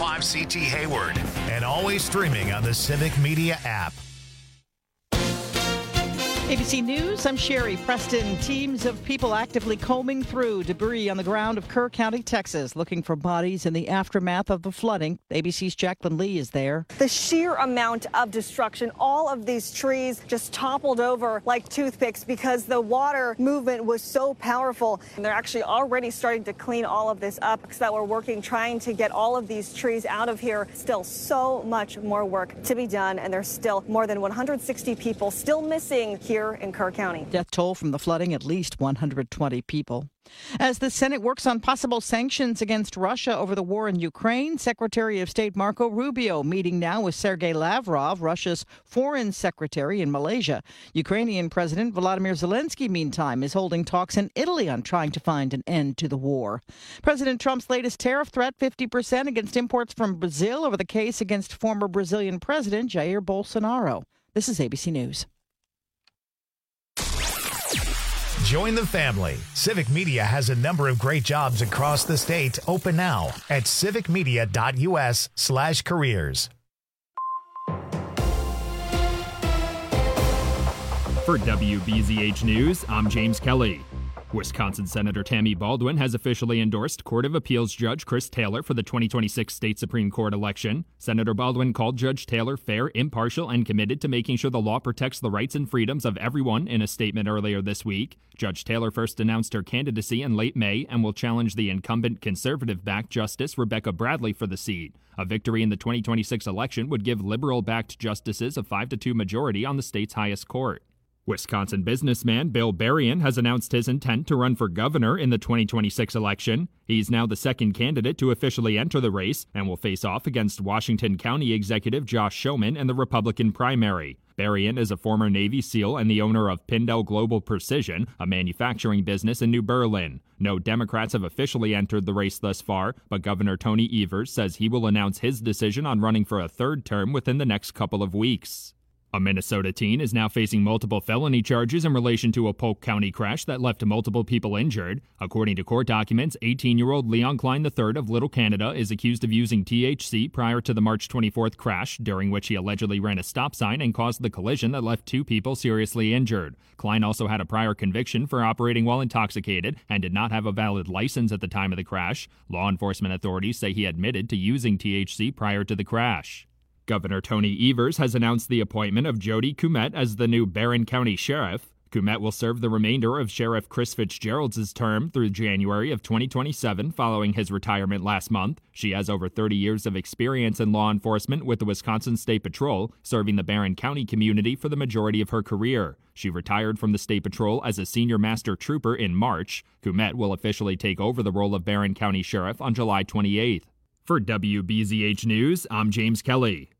1015 CT Hayward, and always streaming on the Civic Media app. ABC News, I'm Sherry Preston. Teams of people actively combing through debris on the ground of Kerr County, Texas, looking for bodies in the aftermath of the flooding. ABC's Jacqueline Lee is there. The sheer amount of destruction, all of these trees just toppled over like toothpicks because the water movement was so powerful. And they're actually already starting to clean all of this up because that we're working, trying to get all of these trees out of here. Still so much more work to be done, and there's still more than 160 people still missing here in Kerr County. Death toll from the flooding, at least 120 people. As the Senate works on possible sanctions against Russia over the war in Ukraine, Secretary of State Marco Rubio meeting now with Sergei Lavrov, Russia's foreign secretary in Malaysia. Ukrainian President Volodymyr Zelensky, meantime, is holding talks in Italy on trying to find an end to the war. President Trump's latest tariff threat, 50% against imports from Brazil over the case against former Brazilian President Jair Bolsonaro. This is ABC News. Join the family. Civic Media has a number of great jobs across the state open now at civicmedia.us/careers. For WBZH News, I'm James Kelly. Wisconsin Senator Tammy Baldwin has officially endorsed Court of Appeals Judge Chris Taylor for the 2026 state Supreme Court election. Senator Baldwin called Judge Taylor fair, impartial, and committed to making sure the law protects the rights and freedoms of everyone in a statement earlier this week. Judge Taylor first announced her candidacy in late May and will challenge the incumbent conservative-backed Justice Rebecca Bradley for the seat. A victory in the 2026 election would give liberal-backed justices a 5-2 majority on the state's highest court. Wisconsin businessman Bill Berrien has announced his intent to run for governor in the 2026 election. He's now the second candidate to officially enter the race and will face off against Washington County Executive Josh Schoeman in the Republican primary. Berrien is a former Navy SEAL and the owner of Pindell Global Precision, a manufacturing business in New Berlin. No Democrats have officially entered the race thus far, but Governor Tony Evers says he will announce his decision on running for a third term within the next couple of weeks. A Minnesota teen is now facing multiple felony charges in relation to a Polk County crash that left multiple people injured. According to court documents, 18-year-old Leon Klein III of Little Canada is accused of using THC prior to the March 24th crash, during which he allegedly ran a stop sign and caused the collision that left 2 people seriously injured. Klein also had a prior conviction for operating while intoxicated and did not have a valid license at the time of the crash. Law enforcement authorities say he admitted to using THC prior to the crash. Governor Tony Evers has announced the appointment of Jody Kumet as the new Barron County Sheriff. Kumet will serve the remainder of Sheriff Chris Fitzgerald's term through January of 2027 following his retirement last month. She has over 30 years of experience in law enforcement with the Wisconsin State Patrol, serving the Barron County community for the majority of her career. She retired from the State Patrol as a senior master trooper in March. Kumet will officially take over the role of Barron County Sheriff on July 28th. For WBZH News, I'm James Kelly.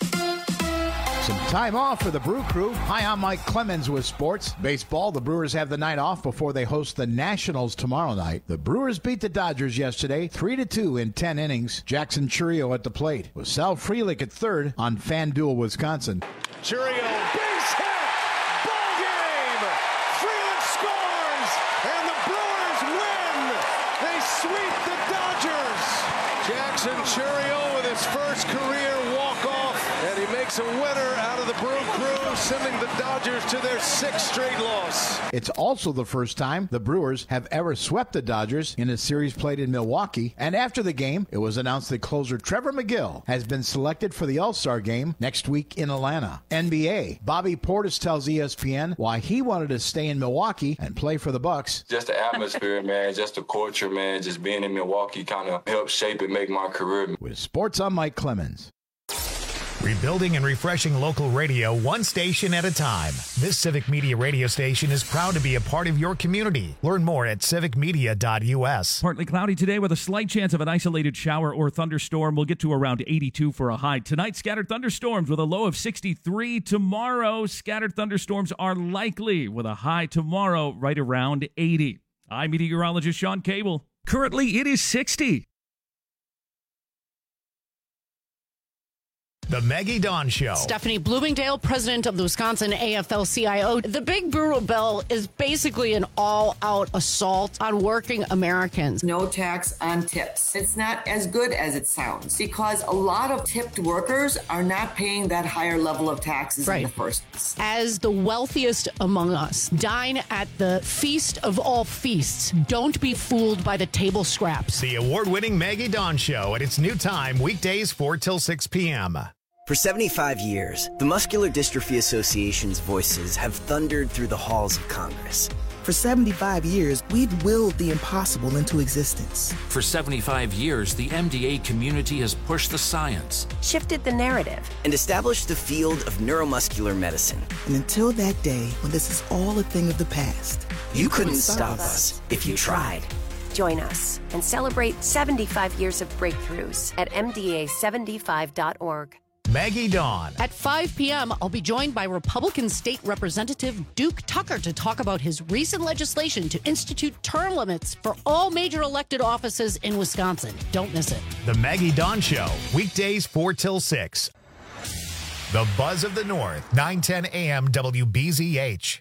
Some time off for the Brew Crew. Hi, I'm Mike Clemens with sports. Baseball, the Brewers have the night off before they host the Nationals tomorrow night. The Brewers beat the Dodgers yesterday, 3-2 in 10 innings. Jackson Chourio at the plate, with Sal Frelick at third on FanDuel, Wisconsin. Chourio, base hit, ball game. Frelick scores, and the Brewers win. They sweep the Dodgers. Jackson Chourio with his first career walk-off, and he makes a winner out of the Brew Crew, sending the Dodgers to their 6th straight loss. It's also the first time the Brewers have ever swept the Dodgers in a series played in Milwaukee. And after the game, it was announced that closer Trevor McGill has been selected for the All-Star game next week in Atlanta. NBA, Bobby Portis tells ESPN why he wanted to stay in Milwaukee and play for the Bucks. Just the atmosphere, man, just the culture, man, just being in Milwaukee kind of helped shape and make my career. With sports, I'm Mike Clemens. Rebuilding and refreshing local radio one station at a time. This Civic Media radio station is proud to be a part of your community. Learn more at civicmedia.us. Partly cloudy today with a slight chance of an isolated shower or thunderstorm. We'll get to around 82 for a high. Tonight, scattered thunderstorms with a low of 63. Tomorrow, scattered thunderstorms are likely with a high tomorrow right around 80. I'm meteorologist Sean Cable. Currently, it is 60. The Maggie Dawn Show. Stephanie Bloomingdale, president of the Wisconsin AFL-CIO. The Big Brutal Bill is basically an all-out assault on working Americans. No tax on tips. It's not as good as it sounds because a lot of tipped workers are not paying that higher level of taxes in the first place. As the wealthiest among us, dine at the feast of all feasts. Don't be fooled by the table scraps. The award-winning Maggie Dawn Show at its new time, weekdays 4 till 6 p.m. For 75 years, the Muscular Dystrophy Association's voices have thundered through the halls of Congress. For 75 years, we've willed the impossible into existence. For 75 years, the MDA community has pushed the science, shifted the narrative, and established the field of neuromuscular medicine. And until that day when this is all a thing of the past, you couldn't stop us if you tried. Join us and celebrate 75 years of breakthroughs at MDA75.org. Maggie Dawn. At 5 p.m., I'll be joined by Republican State Representative Duke Tucker to talk about his recent legislation to institute term limits for all major elected offices in Wisconsin. Don't miss it. The Maggie Dawn Show, weekdays 4 till 6. The Buzz of the North, 9:10 a.m. WBZH.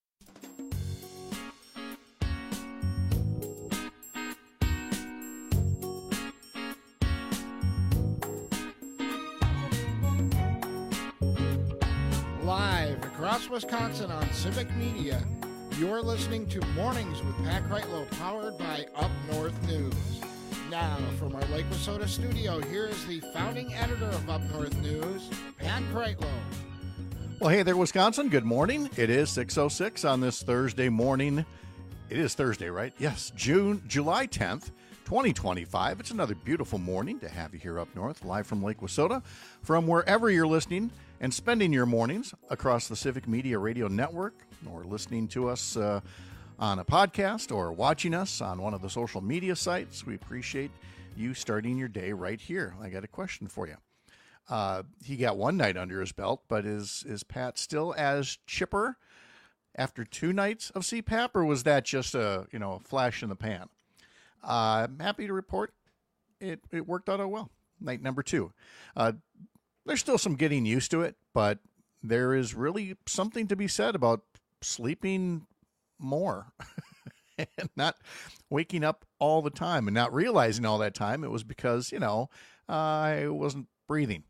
Live across Wisconsin on Civic Media, you're listening to Mornings with Pat Kreitlow, powered by Up North News. Now, from our Lake Wissota studio, here is the founding editor of Up North News, Pat Kreitlow. Well, hey there, Wisconsin. Good morning. It is 6:06 on this Thursday morning. It is Thursday, right? Yes, July 10th, 2025. It's another beautiful morning to have you here up north, live from Lake Wissota, from wherever you're listening and spending your mornings across the Civic Media Radio Network, or listening to us on a podcast, or watching us on one of the social media sites. We appreciate you starting your day right here. I got a question for you. He got one night under his belt, but is Pat still as chipper after 2 nights of CPAP, or was that just a flash in the pan? I'm happy to report it worked out well. Night number 2. There's still some getting used to it, but there is really something to be said about sleeping more and not waking up all the time and not realizing all that time it was because, I wasn't breathing,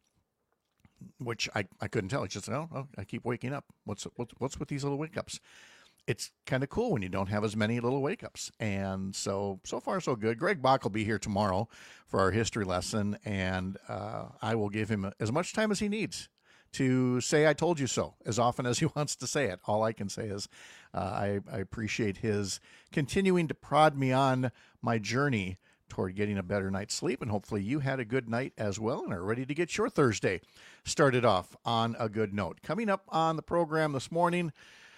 which I couldn't tell. It's just, I keep waking up. What's with these little wake-ups? It's kind of cool when you don't have as many little wake-ups. And so far, so good. Greg Bach will be here tomorrow for our history lesson, and I will give him as much time as he needs to say I told you so as often as he wants to say it. All I can say is I appreciate his continuing to prod me on my journey toward getting a better night's sleep, and hopefully you had a good night as well and are ready to get your Thursday started off on a good note. Coming up on the program this morning,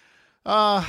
I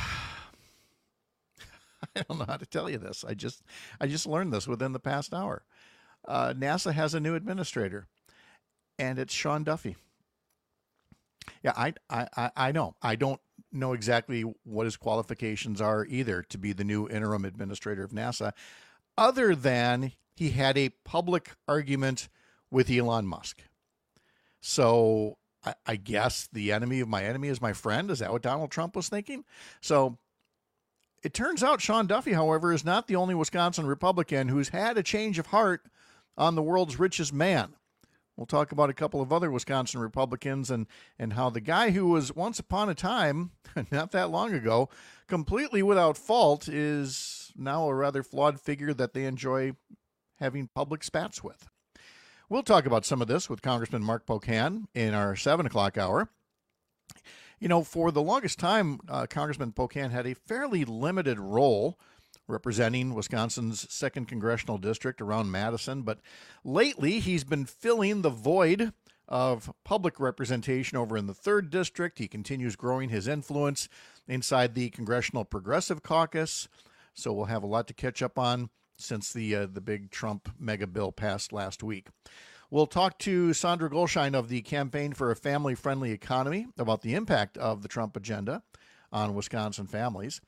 don't know how to tell you this. I just learned this within the past hour. NASA has a new administrator, and it's Sean Duffy. Yeah, I know. I don't know exactly what his qualifications are either to be the new interim administrator of NASA, other than he had a public argument with Elon Musk. So I guess the enemy of my enemy is my friend. Is that what Donald Trump was thinking? So it turns out Sean Duffy, however, is not the only Wisconsin Republican who's had a change of heart on the world's richest man. We'll talk about a couple of other Wisconsin Republicans and how the guy who was once upon a time, not that long ago, completely without fault is now a rather flawed figure that they enjoy having public spats with. We'll talk about some of this with Congressman Mark Pocan in our 7 o'clock hour. For the longest time, Congressman Pocan had a fairly limited role representing Wisconsin's 2nd Congressional District around Madison, but lately he's been filling the void of public representation over in the 3rd District. He continues growing his influence inside the Congressional Progressive Caucus, so we'll have a lot to catch up on since the big Trump mega bill passed last week. We'll talk to Sandra Goldschein of the Campaign for a Family-Friendly Economy about the impact of the Trump agenda on Wisconsin families.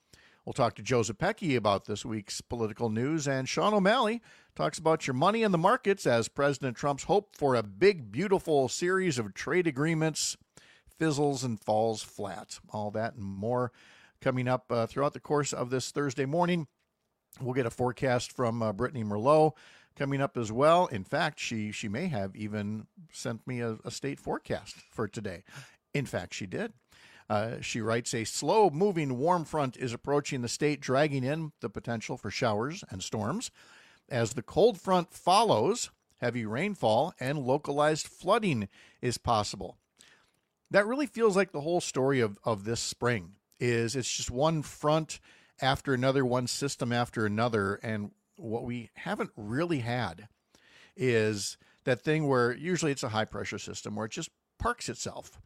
We'll talk to Joe Zepecki about this week's political news, and Sean O'Malley talks about your money in the markets as President Trump's hope for a big, beautiful series of trade agreements fizzles and falls flat. All that and more coming up throughout the course of this Thursday morning. We'll get a forecast from Brittany Merlot coming up as well. In fact, she may have even sent me a state forecast for today. In fact, she did. She writes, a slow-moving warm front is approaching the state, dragging in the potential for showers and storms. As the cold front follows, heavy rainfall and localized flooding is possible. That really feels like the whole story of this spring. It's just one front after another, one system after another, and what we haven't really had is that thing where usually it's a high-pressure system where it just parks itself.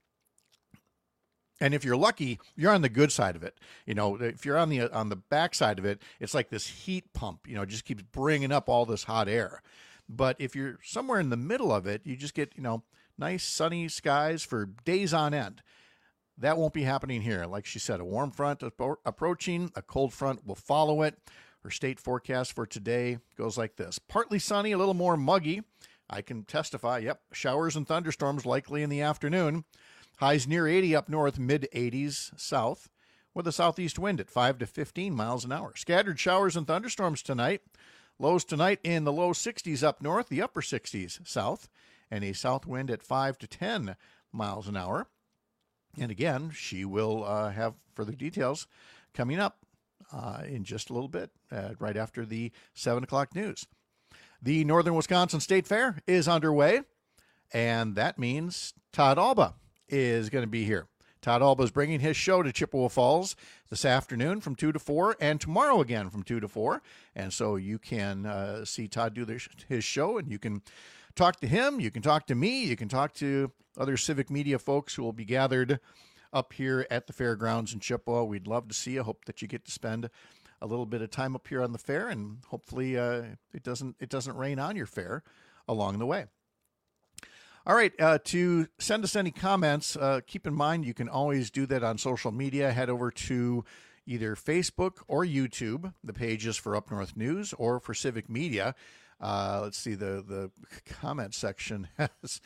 And if you're lucky, you're on the good side of it. You know, if you're on the back side of it, it's like this heat pump, you know, it just keeps bringing up all this hot air. But if you're somewhere in the middle of it, you just get, you know, nice sunny skies for days on end. That won't be happening here. Like she said, a warm front approaching, a cold front will follow it. Her state forecast for today goes like this. Partly sunny, a little more muggy. I can testify, yep, showers and thunderstorms likely in the afternoon. Highs near 80 up north, mid-80s south, with a southeast wind at 5 to 15 miles an hour. Scattered showers and thunderstorms tonight. Lows tonight in the low 60s up north, the upper 60s south, and a south wind at 5 to 10 miles an hour. And again, she will have further details coming up in just a little bit, right after the 7 o'clock news. The Northern Wisconsin State Fair is underway, and that means Todd Alba is going to be here. Todd Alba is bringing his show to Chippewa Falls this afternoon from 2 to 4, and tomorrow again from 2 to 4. And so you can see Todd do his show, and you can talk to him, you can talk to me, you can talk to other civic media folks who will be gathered up here at the fairgrounds in Chippewa. We'd love to see you. Hope that you get to spend a little bit of time up here on the fair, and hopefully it doesn't rain on your fair along the way. All right, to send us any comments, keep in mind you can always do that on social media. Head over to either Facebook or YouTube. The page is for Up North News or for Civic Media. Let's see, the comment section has,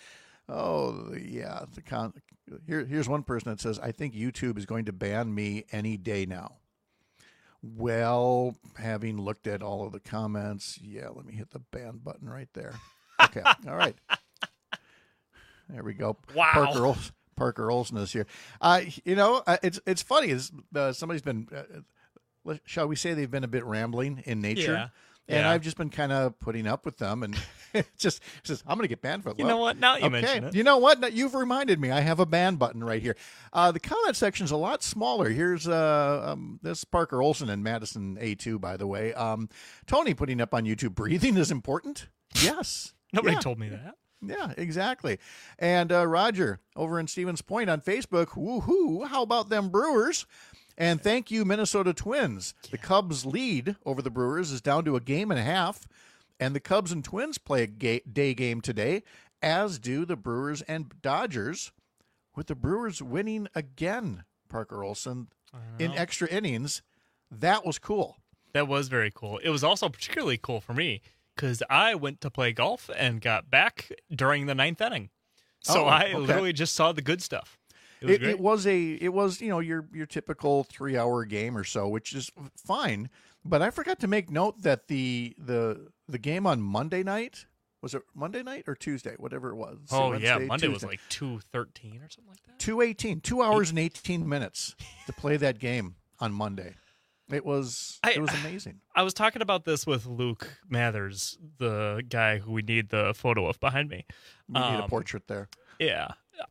here's one person that says, I think YouTube is going to ban me any day now. Well, having looked at all of the comments, let me hit the ban button right there. Okay, all right. There we go. Wow. Parker Olson is here. It's funny. Somebody's been, shall we say, they've been a bit rambling in nature. Yeah. And I've just been kind of putting up with them, and it just says, I'm going to get banned for it. You know what? Now you mention it. You know what? Now, you've reminded me. I have a ban button right here. The comment section's a lot smaller. Here's this Parker Olson and Madison A2, by the way. Tony putting up on YouTube, breathing is important. Yes. Nobody told me that. Yeah, exactly. And Roger over in Stevens Point on Facebook, woohoo, how about them Brewers? And thank you, Minnesota Twins. The Cubs' lead over the Brewers is down to a game and a half, and the Cubs and Twins play a day game today, as do the Brewers and Dodgers, with the Brewers winning again, Parker Olson, in extra innings. That was cool. That was very cool. It was also particularly cool for me because I went to play golf and got back during the 9th inning. So I literally just saw the good stuff. It was your typical 3-hour game or so, which is fine. But I forgot to make note that the game on Monday night, was it Monday night or Tuesday, whatever it was? Monday Tuesday. was like 2:13 or something like that. 2:18, 2 hours and 18 minutes to play that game on Monday. It was amazing. I was talking about this with Luke Mathers, the guy who we need the photo of behind me. We need a portrait there. Yeah.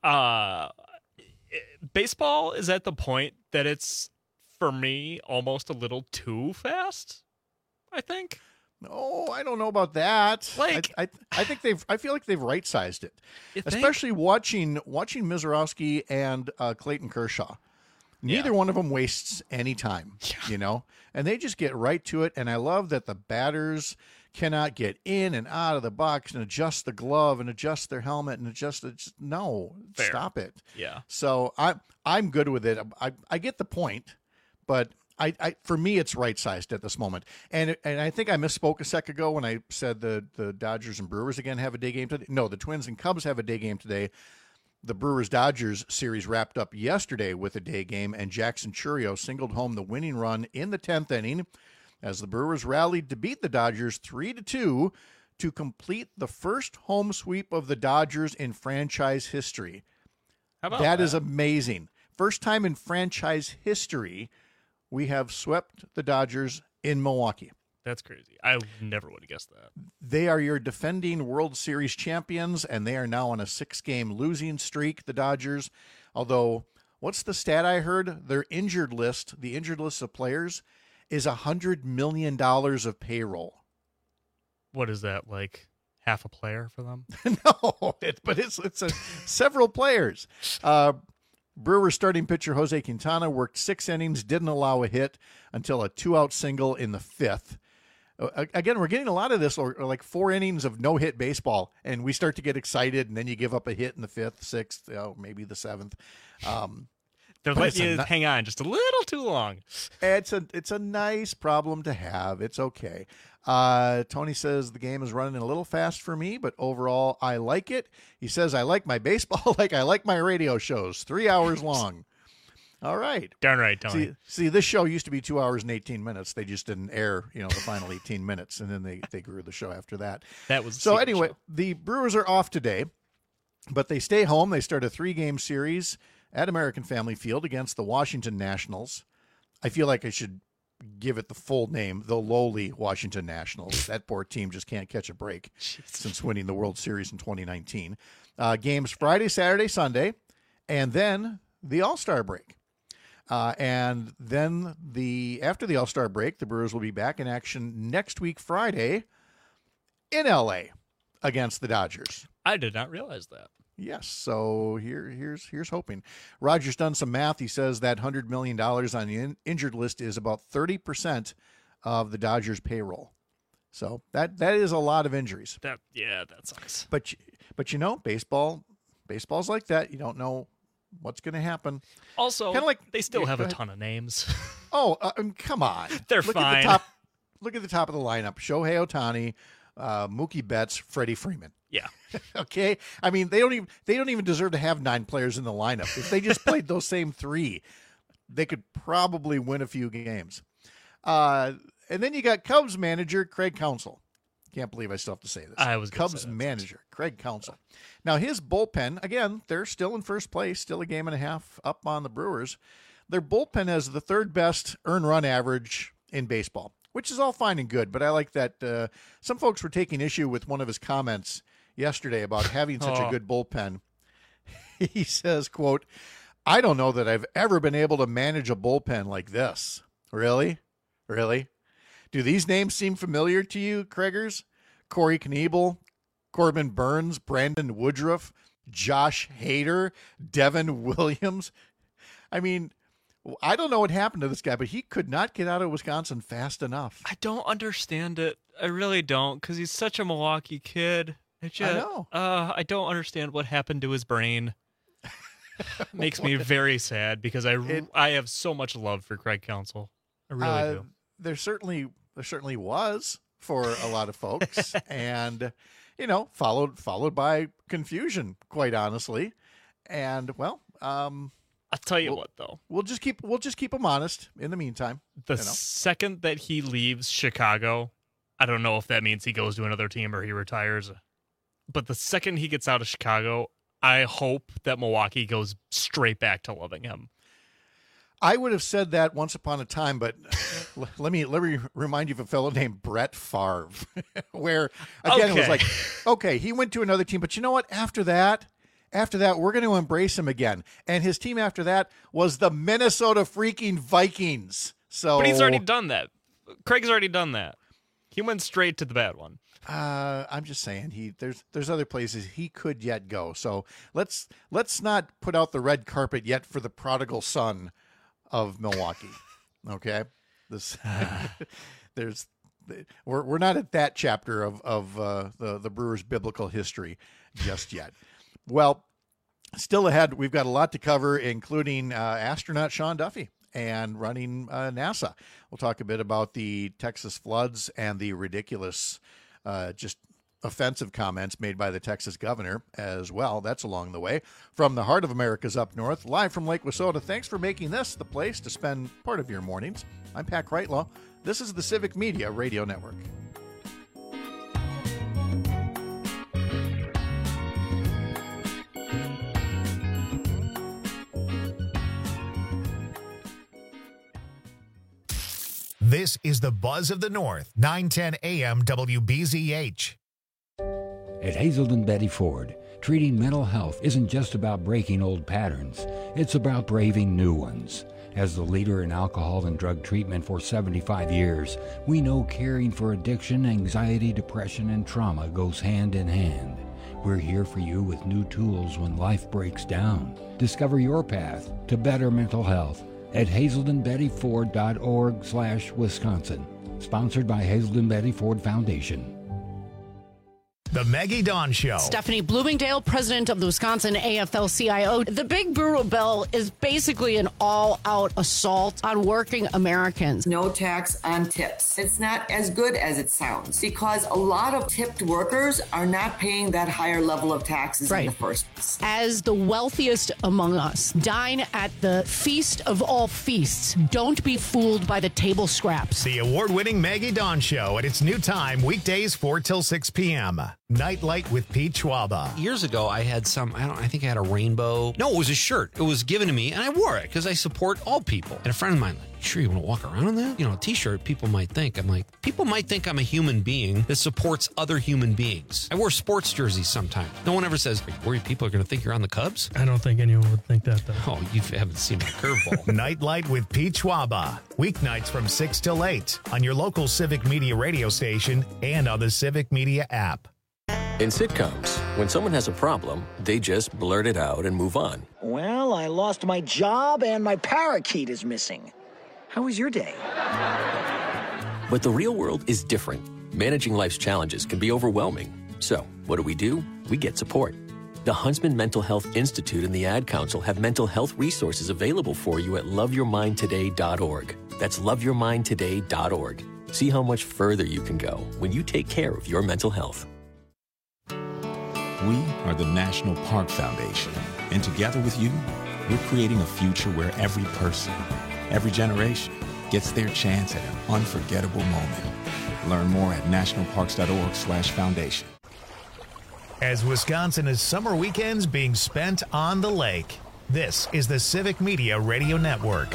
Baseball is at the point that it's, for me, almost a little too fast, I think. Oh, I don't know about that. Like, I think I feel like they've right-sized it. Especially watching Mizorowski and Clayton Kershaw. Neither one of them wastes any time, and they just get right to it. And I love that the batters cannot get in and out of the box and adjust the glove and adjust their helmet and stop it. Yeah. So I'm good with it. I get the point, but For me, it's right-sized at this moment. And I think I misspoke a sec ago when I said the Dodgers and Brewers again have a day game today. No, the Twins and Cubs have a day game today. The Brewers-Dodgers series wrapped up yesterday with a day game, and Jackson Chourio singled home the winning run in the 10th inning as the Brewers rallied to beat the Dodgers 3-2 to complete the first home sweep of the Dodgers in franchise history. How about that? Is amazing. First time in franchise history we have swept the Dodgers in Milwaukee. That's crazy. I never would have guessed that. They are your defending World Series champions, and they are now on a 6-game losing streak, the Dodgers. Although, what's the stat I heard? Their injured list, the injured list of players, is $100 million of payroll. What is that, like half a player for them? No, but it's several players. Brewers starting pitcher Jose Quintana worked 6 innings, didn't allow a hit until a 2-out single in the 5th. Again, we're getting a lot of this, or like 4 innings of no-hit baseball, and we start to get excited, and then you give up a hit in the 5th, 6th, maybe the 7th. They're letting you hang on just a little too long. It's a nice problem to have. It's okay. Tony says the game is running a little fast for me, but overall I like it. He says I like my baseball like I like my radio shows, 3 hours long. All right. Darn right, Tony. See, this show used to be 2 hours and 18 minutes. They just didn't air, the final 18 minutes, and then they grew the show after that. That was so. Anyway, the Brewers are off today, but they stay home. They start a 3-game series at American Family Field against the Washington Nationals. I feel like I should give it the full name, the lowly Washington Nationals. That poor team just can't catch a break since winning the World Series in 2019. Games Friday, Saturday, Sunday, and then the All-Star break. And then after the All-Star break, the Brewers will be back in action next week, Friday, in L.A. against the Dodgers. I did not realize that. Yes, so here's hoping. Roger's done some math. He says that $100 million on the injured list is about 30% of the Dodgers' payroll. So that is a lot of injuries. That sucks. But baseball's like that. You don't know what's going to happen. Also, kind of like they still have a ton of names. Oh, come on. They're fine. Look at the top of the lineup. Shohei Ohtani, Mookie Betts, Freddie Freeman. Yeah. Okay. I mean, they don't even deserve to have 9 players in the lineup. If they just played those same 3, they could probably win a few games. And then you got Cubs manager Craig Counsell. Can't believe I still have to say this. I was Cubs manager Craig Counsell. Now his bullpen, again, they're still in first place, still a game and a half up on the Brewers. Their bullpen has the 3rd best earned run average in baseball, which is all fine and good. But I like that some folks were taking issue with one of his comments yesterday about having such a good bullpen. He says, quote, "I don't know that I've ever been able to manage a bullpen like this." Really? Do these names seem familiar to you, Craigers? Corey Knebel, Corbin Burns, Brandon Woodruff, Josh Hader, Devin Williams. I mean, I don't know what happened to this guy, but he could not get out of Wisconsin fast enough. I don't understand it. I really don't, because he's such a Milwaukee kid. I know. I don't understand what happened to his brain. Makes me very sad because I have so much love for Craig Counsell. I really do. There certainly was for a lot of folks, and followed by confusion, quite honestly. And I'll tell you what, though, we'll just keep him honest in the meantime. The second that he leaves Chicago, I don't know if that means he goes to another team or he retires, but the second he gets out of Chicago, I hope that Milwaukee goes straight back to loving him. I would have said that once upon a time, but let me remind you of a fellow named Brett Favre, where again it was like, okay, he went to another team, but you know what? After that, we're going to embrace him again. And his team after that was the Minnesota freaking Vikings. So, but he's already done that. Craig's already done that. He went straight to the bad one. I'm just saying there's other places he could yet go. So let's not put out the red carpet yet for the prodigal son of Milwaukee. Okay, we're not at that chapter of the Brewers' biblical history just yet. Well, still ahead, we've got a lot to cover, including astronaut Sean Duffy and running NASA. We'll talk a bit about the Texas floods and the ridiculous, just offensive comments made by the Texas governor as well. That's along the way. From the heart of America's up north, live from Lake Wissota, thanks for making this the place to spend part of your mornings. I'm Pat Kreitlow. This is the Civic Media Radio Network. This is the Buzz of the North, 910 AM WBZH. At Hazelden Betty Ford, treating mental health isn't just about breaking old patterns. It's about braving new ones. As the leader in alcohol and drug treatment for 75 years, we know caring for addiction, anxiety, depression, and trauma goes hand in hand. We're here for you with new tools when life breaks down. Discover your path to better mental health at hazeldenbettyford.org/Wisconsin. Sponsored by Hazelden Betty Ford Foundation. The Maggie Dawn Show. Stephanie Bloomingdale, president of the Wisconsin AFL-CIO. The Big Brewer Bill is basically an all-out assault on working Americans. No tax on tips. It's not as good as it sounds because a lot of tipped workers are not paying that higher level of taxes in the first place. As the wealthiest among us, dine at the feast of all feasts. Don't be fooled by the table scraps. The award-winning Maggie Dawn Show at its new time, weekdays 4 till 6 p.m. Nightlight with Pete Schwaba. Years ago, I had I think I had a rainbow. No, it was a shirt. It was given to me, and I wore it because I support all people. And a friend of mine, sure you want to walk around in that? You know, a t-shirt, people might think I'm a human being that supports other human beings. I wear sports jerseys sometimes. No one ever says, are you worried people are going to think you're on the Cubs? I don't think anyone would think that, though. Oh, you haven't seen my curveball. Nightlight with Pete Schwaba. Weeknights from 6 till 8 on your local Civic Media radio station and on the Civic Media app. In sitcoms, when someone has a problem, they just blurt it out and move on. Well, I lost my job and my parakeet is missing. How was your day? But the real world is different. Managing life's challenges can be overwhelming. So, what do? We get support. The Huntsman Mental Health Institute and the Ad Council have mental health resources available for you at loveyourmindtoday.org. That's loveyourmindtoday.org. See how much further you can go when you take care of your mental health. We are the National Park Foundation, and together with you, we're creating a future where every person, every generation, gets their chance at an unforgettable moment. Learn more at nationalparks.org/foundation. As Wisconsin is summer weekends being spent on the lake, this is the Civic Media Radio Network.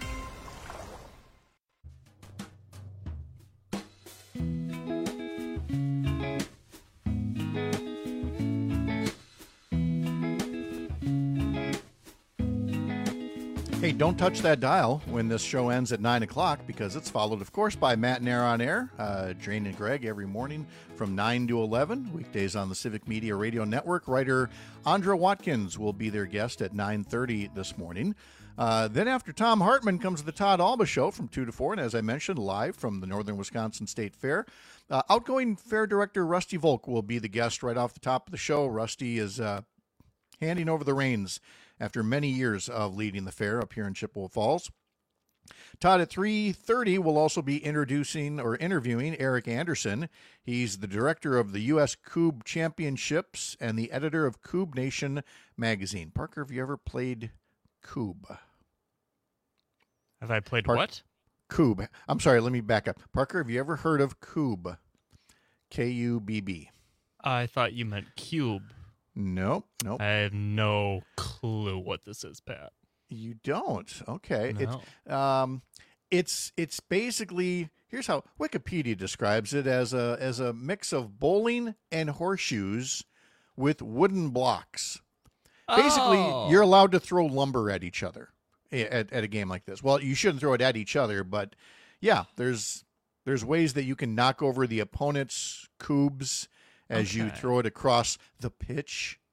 Hey, don't touch that dial when this show ends at 9 o'clock because it's followed, of course, by Matt and Air on Air, Jane and Greg every morning from 9 to 11, weekdays on the Civic Media Radio Network. Writer Andra Watkins will be their guest at 9:30 this morning. Then after Tom Hartman comes the Todd Alba Show from 2 to 4, and as I mentioned, live from the Northern Wisconsin State Fair. Outgoing fair director Rusty Volk will be the guest right off the top of the show. Rusty is handing over the reins after many years of leading the fair up here in Chippewa Falls. Todd at 3:30 will also be interviewing Eric Anderson. He's the director of the U.S. Cube Championships and the editor of Cube Nation magazine. Parker, have you ever played Cube? Have I played what? Cube. I'm sorry, let me back up. Parker, have you ever heard of Cube? K-U-B-B. I thought you meant cube. Nope. I have no clue what this is, Pat. You don't? Okay. No. It's basically, here's how Wikipedia describes it, as a mix of bowling and horseshoes with wooden blocks. Basically, you're allowed to throw lumber at each other at a game like this. Well, you shouldn't throw it at each other, but yeah, there's ways that you can knock over the opponent's cubes as you throw it across the pitch,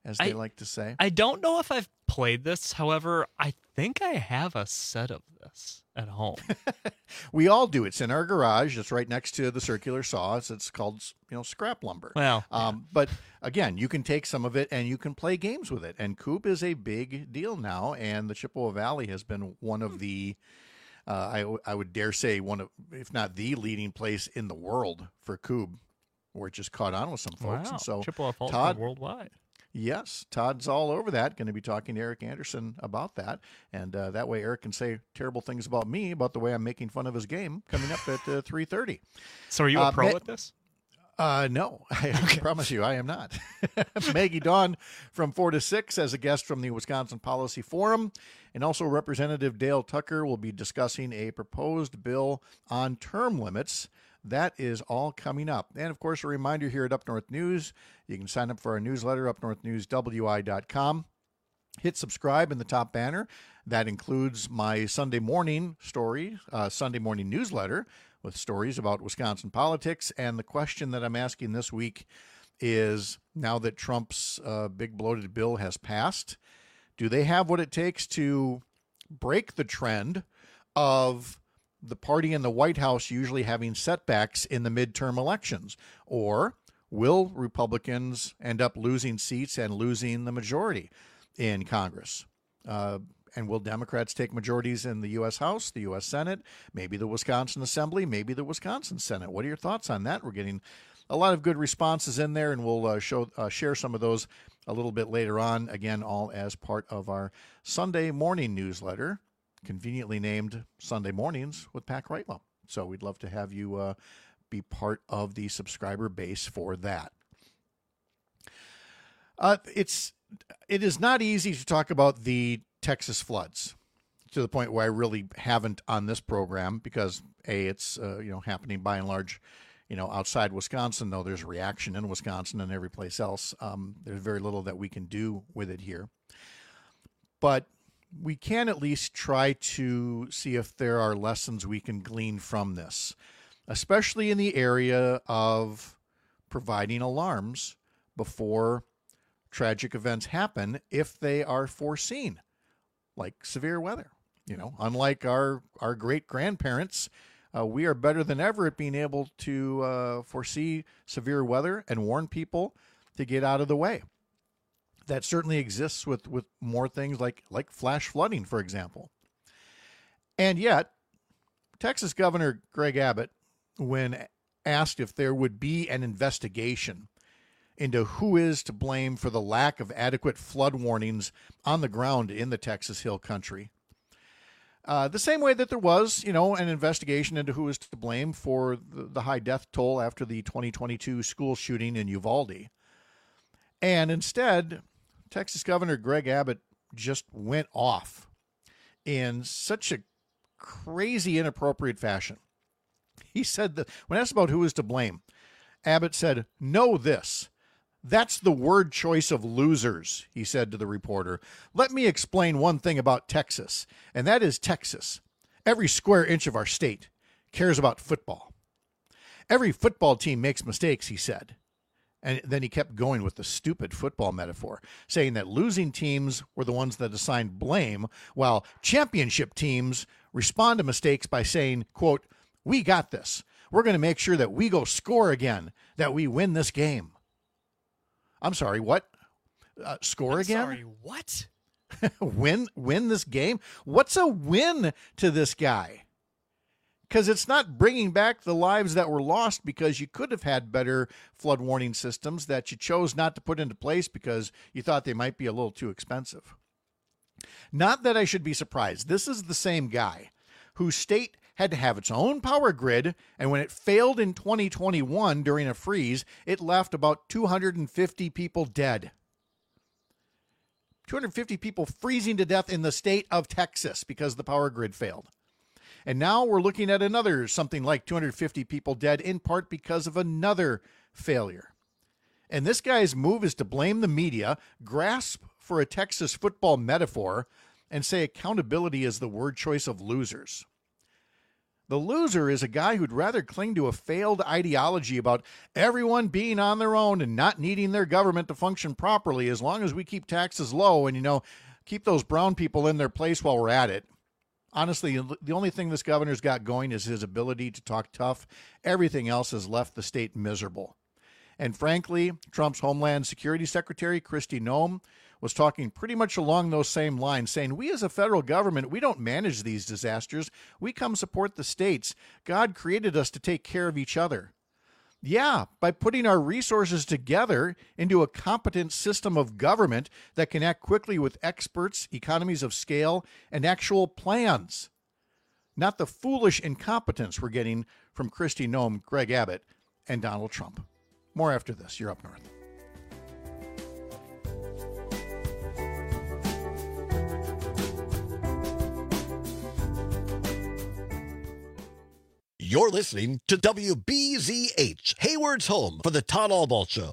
as they like to say. I don't know if I've played this. However, I think I have a set of this at home. We all do. It's in our garage. It's right next to the circular saw. It's called, scrap lumber. Well, but again, you can take some of it and you can play games with it. And Coop is a big deal now. And the Chippewa Valley has been one of the, I would dare say, one of, if not the leading place in the world for Coop, where it just caught on with some folks. Wow. And so Chippewa Falls Todd, worldwide. Yes, Todd's all over that. Going to be talking to Eric Anderson about that. And that way Eric can say terrible things about me, about the way I'm making fun of his game, coming up at 3:30. So are you a pro at this? No, I promise you I am not. Maggie Dawn from 4 to 6 as a guest from the Wisconsin Policy Forum. And also Representative Dale Tucker will be discussing a proposed bill on term limits. That is all coming up. And, of course, a reminder here at Up North News, you can sign up for our newsletter, upnorthnewswi.com. Hit subscribe in the top banner. That includes my Sunday morning story, Sunday morning newsletter with stories about Wisconsin politics. And the question that I'm asking this week is, now that Trump's big bloated bill has passed, do they have what it takes to break the trend of the party in the White House usually having setbacks in the midterm elections? Or will Republicans end up losing seats and losing the majority in Congress? And will Democrats take majorities in the U.S. House, the U.S. Senate, maybe the Wisconsin Assembly, maybe the Wisconsin Senate? What are your thoughts on that? We're getting a lot of good responses in there, and we'll share some of those a little bit later on, again, all as part of our Sunday morning newsletter, conveniently named Sunday Mornings with Pat Kreitlow. So we'd love to have you be part of the subscriber base for that. It is not easy to talk about the Texas floods to the point where I really haven't on this program because it's happening by and large outside Wisconsin, though there's a reaction in Wisconsin and every place else. There's very little that we can do with it here. But we can at least try to see if there are lessons we can glean from this, especially in the area of providing alarms before tragic events happen if they are foreseen, like severe weather. Unlike our great-grandparents, we are better than ever at being able to foresee severe weather and warn people to get out of the way. That certainly exists with more things like flash flooding, for example. And yet, Texas Governor Greg Abbott, when asked if there would be an investigation into who is to blame for the lack of adequate flood warnings on the ground in the Texas Hill Country, the same way that there was, an investigation into who is to blame for the high death toll after the 2022 school shooting in Uvalde. And instead, Texas Governor Greg Abbott just went off in such a crazy, inappropriate fashion. He said that when asked about who is to blame, Abbott said, "Know this. That's the word choice of losers," he said to the reporter. "Let me explain one thing about Texas, and that is Texas. Every square inch of our state cares about football. Every football team makes mistakes," he said. And then he kept going with the stupid football metaphor, saying that losing teams were the ones that assigned blame, while championship teams respond to mistakes by saying, quote, "We got this. We're going to make sure that we go score again, that we win this game." I'm sorry, what? Score again? Sorry, what? win this game? What's a win to this guy? Because it's not bringing back the lives that were lost because you could have had better flood warning systems that you chose not to put into place because you thought they might be a little too expensive. Not that I should be surprised. This is the same guy whose state had to have its own power grid, and when it failed in 2021 during a freeze, it left about 250 people dead. 250 people freezing to death in the state of Texas because the power grid failed. And now we're looking at another something like 250 people dead, in part because of another failure. And this guy's move is to blame the media, grasp for a Texas football metaphor, and say accountability is the word choice of losers. The loser is a guy who'd rather cling to a failed ideology about everyone being on their own and not needing their government to function properly as long as we keep taxes low and, keep those brown people in their place while we're at it. Honestly, the only thing this governor's got going is his ability to talk tough. Everything else has left the state miserable. And frankly, Trump's Homeland Security Secretary, Kristi Noem, was talking pretty much along those same lines, saying, we as a federal government, we don't manage these disasters. We come support the states. God created us to take care of each other. Yeah, by putting our resources together into a competent system of government that can act quickly with experts, economies of scale, and actual plans. Not the foolish incompetence we're getting from Kristi Noem, Greg Abbott, and Donald Trump. More after this. You're Up North. You're listening to WBZH, Hayward's home for the Todd Albaugh Show.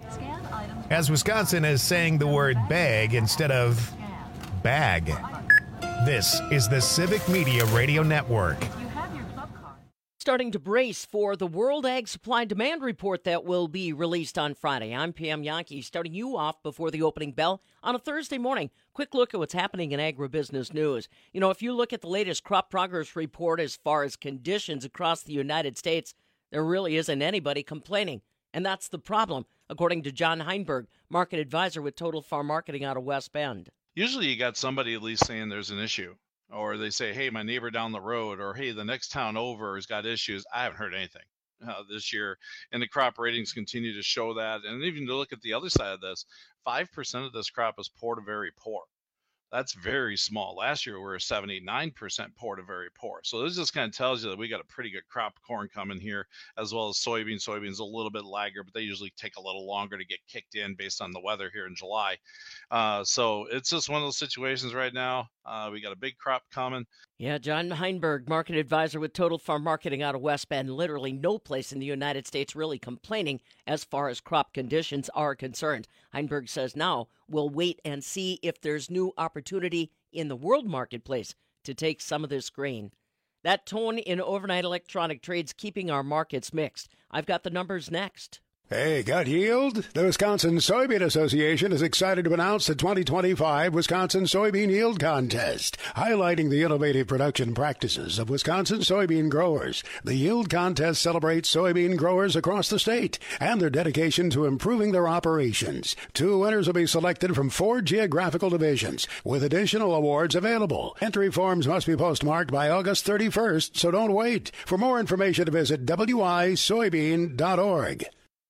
As Wisconsin is saying the word bag instead of bag. This is the Civic Media Radio Network. Starting to brace for the World Ag Supply Demand Report that will be released on Friday. I'm Pam Yankee, starting you off before the opening bell on a Thursday morning. Quick look at what's happening in agribusiness news. If you look at the latest crop progress report as far as conditions across the United States, there really isn't anybody complaining. And that's the problem, according to John Heinberg, market advisor with Total Farm Marketing out of West Bend. Usually you got somebody at least saying there's an issue. Or they say, hey, my neighbor down the road, or hey, the next town over has got issues. I haven't heard anything this year. And the crop ratings continue to show that. And even to look at the other side of this, 5% of this crop is poor to very poor. That's very small. Last year, we were 79% poor to very poor. So this just kind of tells you that we got a pretty good crop of corn coming here, as well as soybeans. Soybeans a little bit laggard, but they usually take a little longer to get kicked in based on the weather here in July. So it's just one of those situations right now. We got a big crop coming. Yeah, John Heinberg, market advisor with Total Farm Marketing out of West Bend. Literally no place in the United States really complaining as far as crop conditions are concerned. Heinberg says now we'll wait and see if there's new opportunity in the world marketplace to take some of this grain. That tone in overnight electronic trades keeping our markets mixed. I've got the numbers next. Hey, got yield? The Wisconsin Soybean Association is excited to announce the 2025 Wisconsin Soybean Yield Contest, highlighting the innovative production practices of Wisconsin soybean growers. The Yield Contest celebrates soybean growers across the state and their dedication to improving their operations. 2 winners will be selected from 4 geographical divisions, with additional awards available. Entry forms must be postmarked by August 31st, so don't wait. For more information, visit wisoybean.org.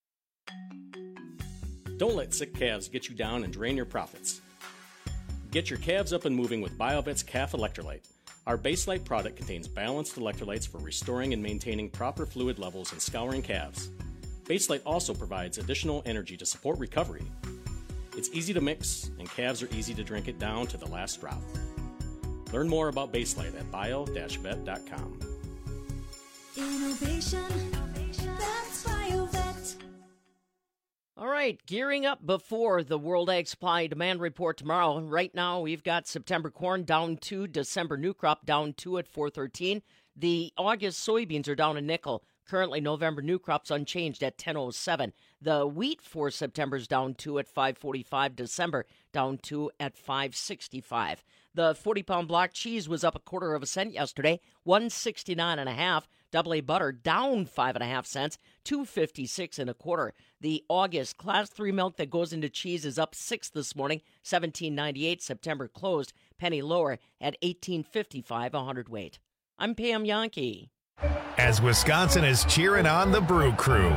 Don't let sick calves get you down and drain your profits. Get your calves up and moving with BioVet's Calf Electrolyte. Our Baselite product contains balanced electrolytes for restoring and maintaining proper fluid levels and scouring calves. Baselite also provides additional energy to support recovery. It's easy to mix, and calves are easy to drink it down to the last drop. Learn more about Baselite at bio-vet.com. Innovation, that's BioVet. All right, gearing up before the World Ag Supply Demand Report tomorrow. Right now, we've got September corn down 2, December new crop down 2 at 413. The August soybeans are down a nickel. Currently, November new crop's unchanged at 1007. The wheat for September's down 2 at 545. December down 2 at 565. The 40-pound block cheese was up 1/4 cent yesterday, 169.5. Double A butter down 5.5 cents, 256 1/4. The August Class 3 milk that goes into cheese is up 6 this morning, 17.98. September closed penny lower at 18.55 a hundredweight. I'm Pam Yankee. As Wisconsin is cheering on the Brew Crew.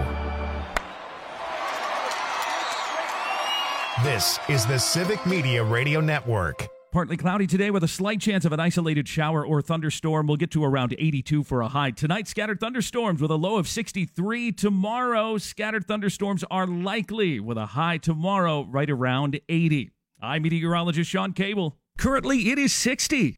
This is the Civic Media Radio Network. Partly cloudy today with a slight chance of an isolated shower or thunderstorm. We'll get to around 82 for a high. Tonight, scattered thunderstorms with a low of 63. Tomorrow, scattered thunderstorms are likely with a high tomorrow right around 80. I'm meteorologist Sean Cable. Currently, it is 60.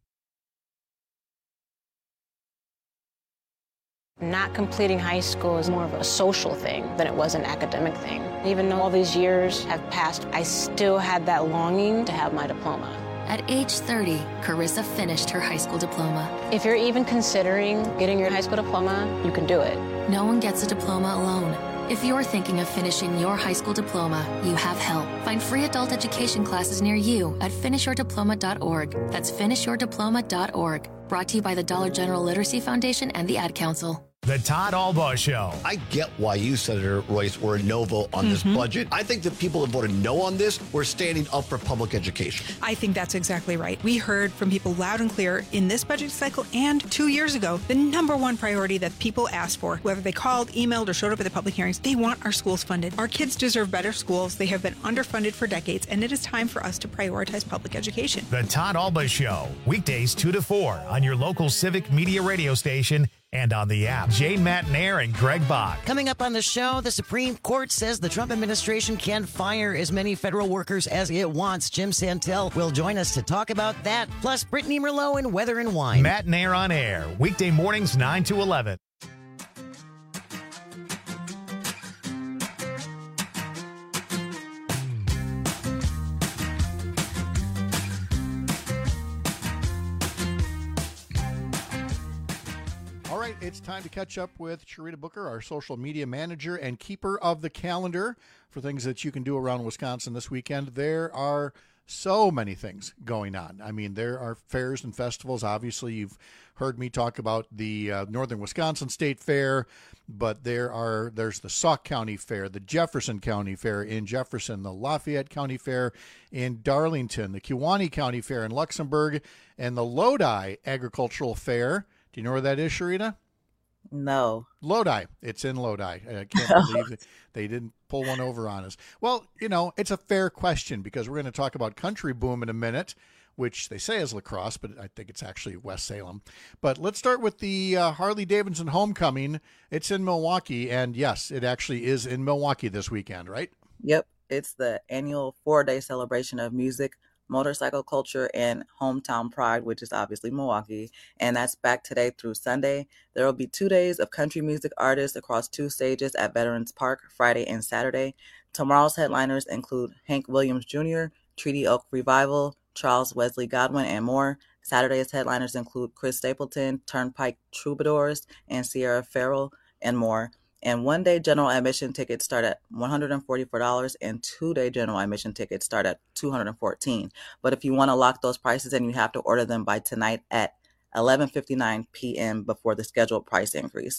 Not completing high school is more of a social thing than it was an academic thing. Even though all these years have passed, I still had that longing to have my diploma. At age 30, Carissa finished her high school diploma. If you're even considering getting your high school diploma, you can do it. No one gets a diploma alone. If you're thinking of finishing your high school diploma, you have help. Find free adult education classes near you at finishyourdiploma.org. That's finishyourdiploma.org. Brought to you by the Dollar General Literacy Foundation and the Ad Council. The Todd Albaugh Show. I get why you, Senator Royce, were a no vote on this budget. I think the people that voted no on this were standing up for public education. I think that's exactly right. We heard from people loud and clear in this budget cycle and 2 years ago, the number one priority that people asked for, whether they called, emailed, or showed up at the public hearings, they want our schools funded. Our kids deserve better schools. They have been underfunded for decades, and it is time for us to prioritize public education. The Todd Albaugh Show, weekdays 2 to 4 on your local Civic Media radio station and on the app. Jane McNair and Greg Bach. Coming up on the show, the Supreme Court says the Trump administration can fire as many federal workers as it wants. Jim Santel will join us to talk about that. Plus, Brittany Merlot and Weather and Wine. McNair on air, weekday mornings 9 to 11. It's time to catch up with Sharita Booker, our social media manager and keeper of the calendar for things that you can do around Wisconsin this weekend. There are so many things going on. I mean, there are fairs and festivals. Obviously, you've heard me talk about the Northern Wisconsin State Fair, but there's the Sauk County Fair, the Jefferson County Fair in Jefferson, the Lafayette County Fair in Darlington, the Kewaunee County Fair in Luxembourg, and the Lodi Agricultural Fair. Do you know where that is, Sharita? No. Lodi. It's in Lodi. I can't believe they didn't pull one over on us. Well, it's a fair question because we're going to talk about Country Boom in a minute, which they say is La Crosse, but I think it's actually West Salem. But let's start with the Harley-Davidson Homecoming. It's in Milwaukee, and yes, it actually is in Milwaukee this weekend, right? Yep. It's the annual 4-day celebration of music, motorcycle culture, and hometown pride, which is obviously Milwaukee, and that's back today through Sunday. There will be 2 days of country music artists across 2 stages at Veterans Park, Friday and Saturday. Tomorrow's headliners include Hank Williams Jr., Treaty Oak Revival, Charles Wesley Godwin, and more. Saturday's headliners include Chris Stapleton, Turnpike Troubadours, and Sierra Farrell, and more. And 1-day general admission tickets start at $144, and 2-day general admission tickets start at $214. But if you want to lock those prices in, you have to order them by tonight at 11:59 p.m. before the scheduled price increase.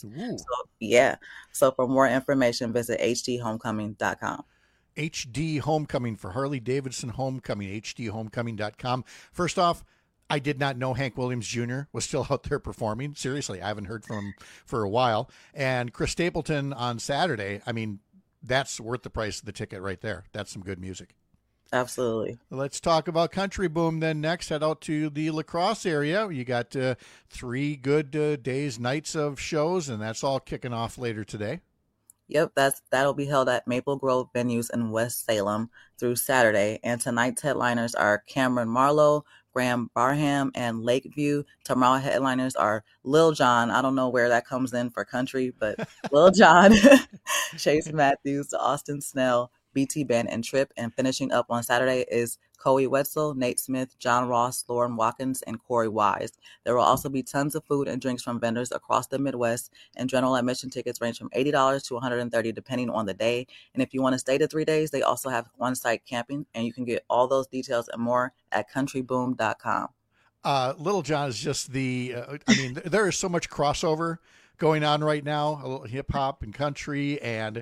So for more information, visit hdhomecoming.com. HD Homecoming for Harley-Davidson Homecoming, hdhomecoming.com. First off, I did not know Hank Williams Jr. was still out there performing. Seriously, I haven't heard from him for a while. And Chris Stapleton on Saturday, I mean, that's worth the price of the ticket right there. That's some good music. Absolutely. Let's talk about Country Boom then next. Head out to the La Crosse area. You got 3 good days, nights of shows, and that's all kicking off later today. Yep, that'll be held at Maple Grove venues in West Salem through Saturday. And tonight's headliners are Cameron Marlowe, Graham Barham, and Lakeview. Tomorrow headliners are Lil Jon. I don't know where that comes in for country, but Lil Jon, Chase Matthews, Austin Snell, BT Ben, and Tripp. And finishing up on Saturday is Coey Wetzel, Nate Smith, John Ross, Lauren Watkins, and Corey Wise. There will also be tons of food and drinks from vendors across the Midwest, and general admission tickets range from $80 to $130 depending on the day. And if you want to stay to 3 days, they also have on-site camping, and you can get all those details and more at countryboom.com. Lil Jon is just there is so much crossover going on right now, a little hip hop and country and,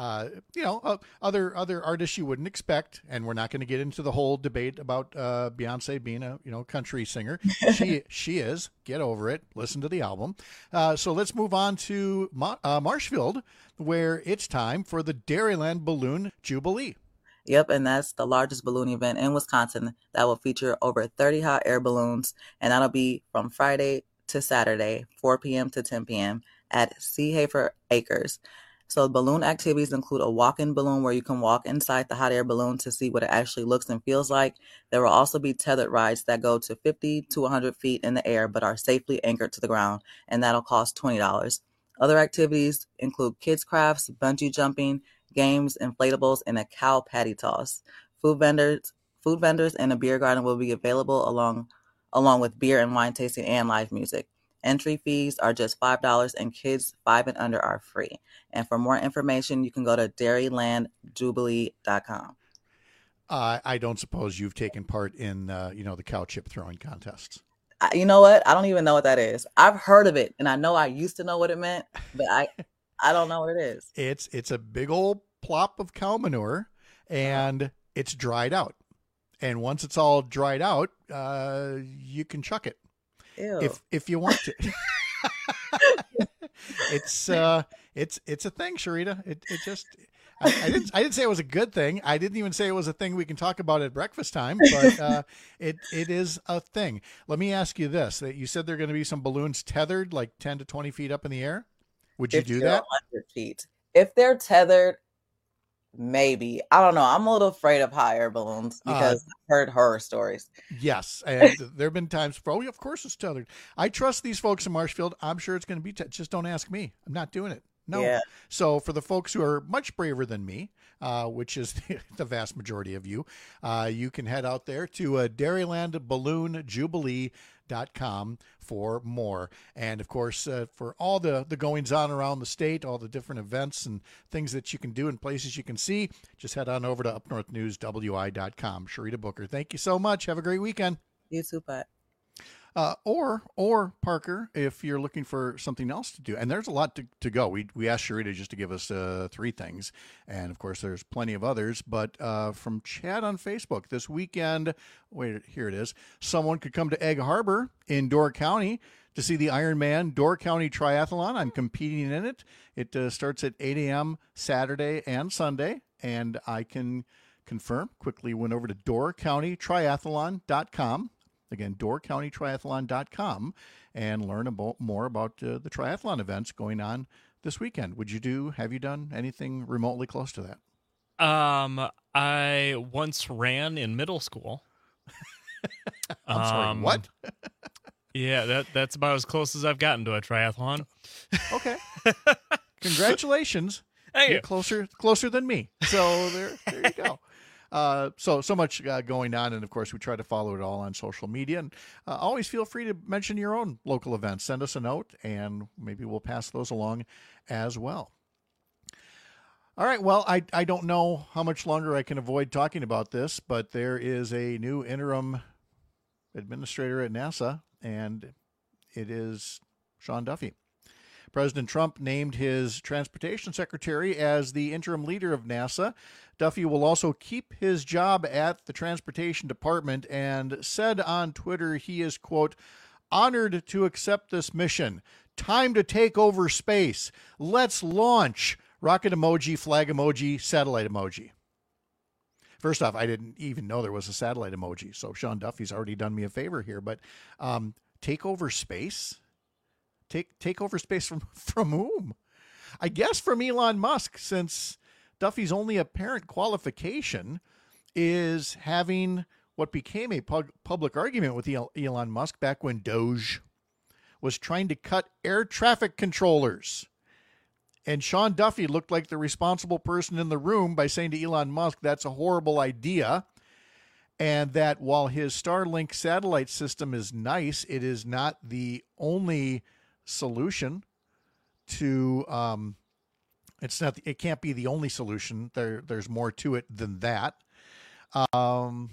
other artists you wouldn't expect. And we're not going to get into the whole debate about Beyonce being a country singer. She is. Get over it. Listen to the album. So let's move on to Marshfield, where it's time for the Dairyland Balloon Jubilee. Yep, and that's the largest balloon event in Wisconsin that will feature over 30 hot air balloons, and that'll be from Friday to Saturday, 4 p.m. to 10 p.m. at Seehafer Acres. So balloon activities include a walk-in balloon where you can walk inside the hot air balloon to see what it actually looks and feels like. There will also be tethered rides that go to 50 to 100 feet in the air but are safely anchored to the ground, and that'll cost $20. Other activities include kids crafts, bungee jumping, games, inflatables, and a cow patty toss. Food vendors Food vendors and a beer garden will be available along with beer and wine tasting and live music. Entry fees are just $5 and kids 5 and under are free. And for more information, you can go to dairylandjubilee.com. I don't suppose you've taken part in, the cow chip throwing contests. You know what? I don't even know what that is. I've heard of it, and I know I used to know what it meant, but I don't know what it is. It's a big old plop of cow manure, and it's dried out. And once it's all dried out, you can chuck it. Ew. If you want to. It's a thing, Sharita. It just I didn't say it was a good thing. I didn't even say it was a thing we can talk about at breakfast time, but it is a thing. Let me ask you this: that you said there are going to be some balloons tethered like 10 to 20 feet up in the air. Would you do that? 100 feet. If they're tethered, maybe. I don't know. I'm a little afraid of higher balloons because I've heard horror stories. Yes, and there have been times where, of course it's tethered. I trust these folks in Marshfield. I'm sure it's going to be just don't ask me. I'm not doing it. No. Yeah. So for the folks who are much braver than me, which is the vast majority of you, you can head out there to dairylandballoonjubilee.com for more. And of course, for all the goings on around the state, all the different events and things that you can do and places you can see, just head on over to upnorthnewswi.com. Sharita Booker, thank you so much. Have a great weekend. You too, Pat. Or Parker, if you're looking for something else to do, and there's a lot to go. We asked Sharita just to give us 3 things, and of course there's plenty of others. But from Chad on Facebook this weekend, wait, here it is. Someone could come to Egg Harbor in Door County to see the Ironman Door County Triathlon. I'm competing in it. It starts at 8 a.m. Saturday and Sunday, and I can confirm. Quickly went over to doorcountytriathlon.com. Again, doorcountytriathlon.com, and learn more about the triathlon events going on this weekend. Have you done anything remotely close to that? I once ran in middle school. I'm sorry, what? Yeah, that's about as close as I've gotten to a triathlon. Okay. Congratulations. Thank you. You're closer than me. So there you go. So much going on, and of course we try to follow it all on social media. And always feel free to mention your own local events. Send us a note, and maybe we'll pass those along as well. All right. Well, I don't know how much longer I can avoid talking about this, but there is a new interim administrator at NASA, and it is Sean Duffy. President Trump named his transportation secretary as the interim leader of NASA. Duffy will also keep his job at the Transportation Department and said on Twitter he is, quote, honored to accept this mission. Time to take over space. Let's launch. Rocket emoji, flag emoji, satellite emoji. First off, I didn't even know there was a satellite emoji, so Sean Duffy's already done me a favor here. But take over space? Take over space from whom? I guess from Elon Musk, since Duffy's only apparent qualification is having what became a public argument with Elon Musk back when Doge was trying to cut air traffic controllers. And Sean Duffy looked like the responsible person in the room by saying to Elon Musk, that's a horrible idea. And that while his Starlink satellite system is nice, it is not the only solution to it can't be the only solution. There's more to it than that. From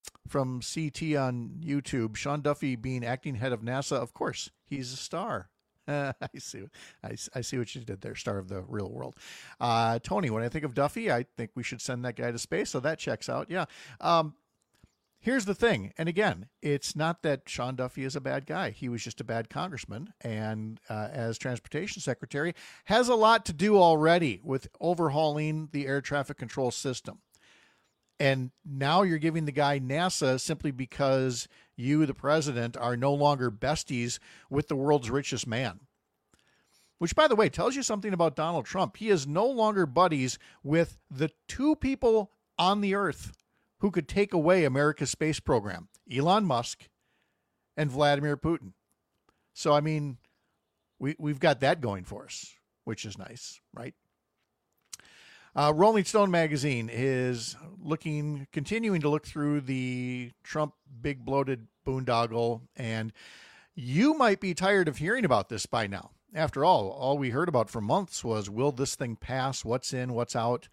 CT on YouTube, Sean Duffy being acting head of NASA, of course he's a star. I see what you did there, star of the real world. Tony, when I think of Duffy, I think we should send that guy to space, so that checks out. Yeah. Here's the thing, and again, it's not that Sean Duffy is a bad guy. He was just a bad congressman, and as transportation secretary, has a lot to do already with overhauling the air traffic control system. And now you're giving the guy NASA simply because you, the president, are no longer besties with the world's richest man. Which, by the way, tells you something about Donald Trump. He is no longer buddies with the 2 people on the earth who could take away America's space program, Elon Musk and Vladimir Putin. So, I mean, we've got that going for us, which is nice, right? Rolling Stone magazine is continuing to look through the Trump big bloated boondoggle, and you might be tired of hearing about this by now. After all we heard about for months was, will this thing pass? What's in, what's out?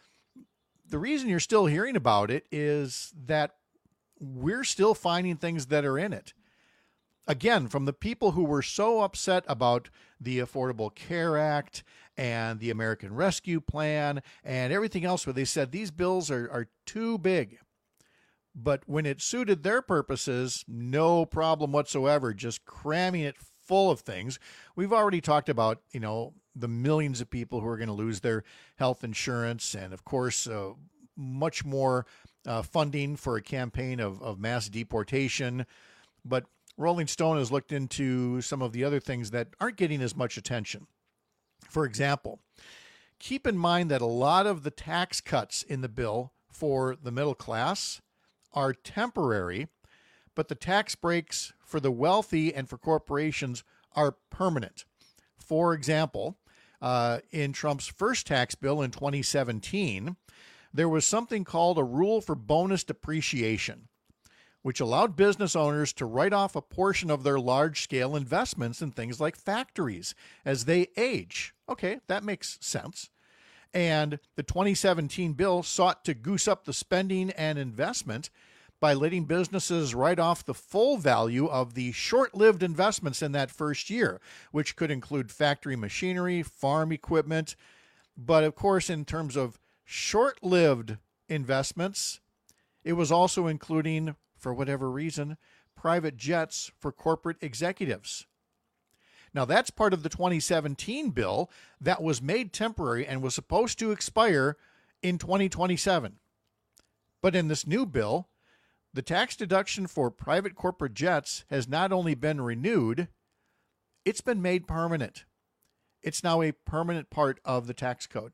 The reason you're still hearing about it is that we're still finding things that are in it. Again, from the people who were so upset about the Affordable Care Act and the American Rescue Plan and everything else, where they said these bills are too big. But when it suited their purposes, no problem whatsoever, just cramming it full of things. We've already talked about, the millions of people who are going to lose their health insurance, and of course, much more funding for a campaign of mass deportation. But Rolling Stone has looked into some of the other things that aren't getting as much attention. For example, keep in mind that a lot of the tax cuts in the bill for the middle class are temporary, but the tax breaks for the wealthy and for corporations are permanent. For example, in Trump's first tax bill in 2017, there was something called a rule for bonus depreciation, which allowed business owners to write off a portion of their large-scale investments in things like factories as they age. Okay, that makes sense. And the 2017 bill sought to goose up the spending and investment by letting businesses write off the full value of the short-lived investments in that first year, which could include factory machinery, farm equipment. But of course, in terms of short-lived investments, it was also including, for whatever reason, private jets for corporate executives. Now, that's part of the 2017 bill that was made temporary and was supposed to expire in 2027. But in this new bill, the tax deduction for private corporate jets has not only been renewed, it's been made permanent. It's now a permanent part of the tax code.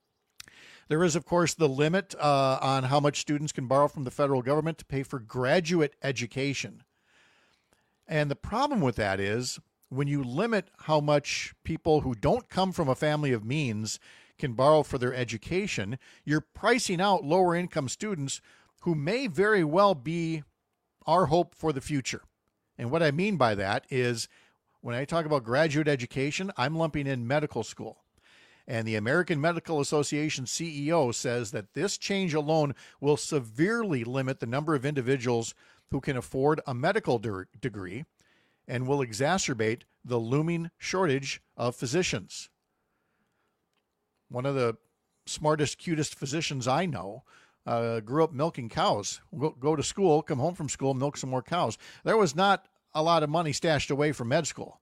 There is, of course, the limit on how much students can borrow from the federal government to pay for graduate education. And the problem with that is, when you limit how much people who don't come from a family of means can borrow for their education, you're pricing out lower income students who may very well be our hope for the future. And what I mean by that is, when I talk about graduate education, I'm lumping in medical school. And the American Medical Association CEO says that this change alone will severely limit the number of individuals who can afford a medical degree and will exacerbate the looming shortage of physicians. One of the smartest, cutest physicians I know grew up milking cows. Go to school, come home from school, milk some more cows. There was not a lot of money stashed away for med school.